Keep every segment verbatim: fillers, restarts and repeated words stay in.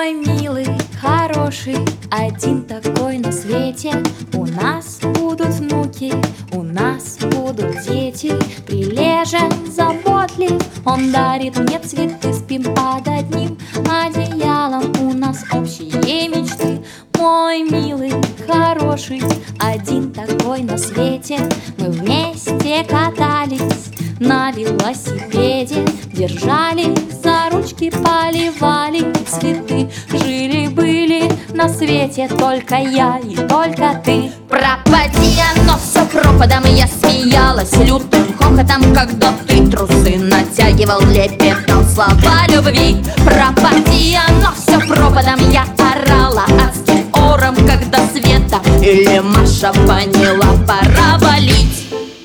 Мой милый, хороший, один такой на свете. У нас будут внуки, у нас будут дети. Прилежен, заботлив, он дарит мне цветы. Спим под одним одеялом, у нас общие мечты. Мой милый, хороший, один такой на свете. Мы вместе катались на велосипеде, держали за ручки, поливали цветы. Жили-были на свете только я и только ты. Пропади оно все пропадом, я смеялась лютым хохотом, когда ты трусы натягивал, лепетал слова любви. Пропади оно все пропадом, я орала адским ором, когда Света или Маша поняла, пора валить.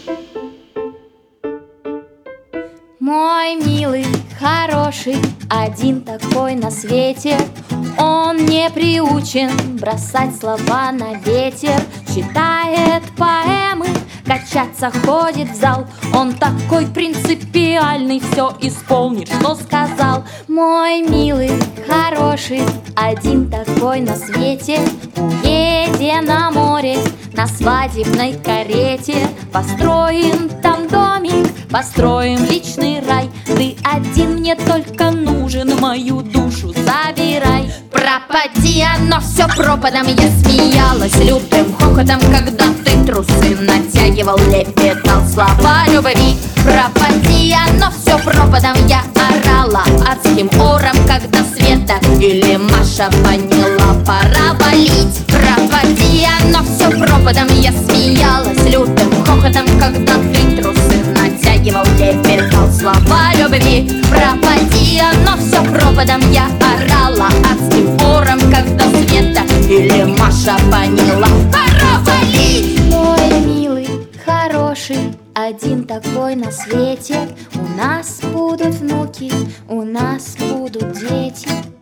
Мой милый, хороший, один такой на свете. Он не приучен бросать слова на ветер. Читает поэмы, качаться ходит в зал. Он такой принципиальный, все исполнит, что сказал. Мой милый, хороший, один такой на свете. Уедем на море на свадебной карете. Построим там домик, построим личный рай. Ты один мне только нужен, мою душу забирай. Пропади оно все пропадом, я смеялась лютым хохотом, когда ты трусы натягивал, лепетал слова любви. Пропади оно все пропадом, я орала адским ором, когда Света или Маша поняла, пора валить. Пропади оно все пропадом, я смеялась лютым хохотом, когда ты трусы натягивал, лепетал слова любви. Пропади оно все пропадом, я орала адским ором, когда Света или Маша поняла, пора валить. Мой милый, хороший, один такой на свете. У нас будут внуки, у нас будут дети.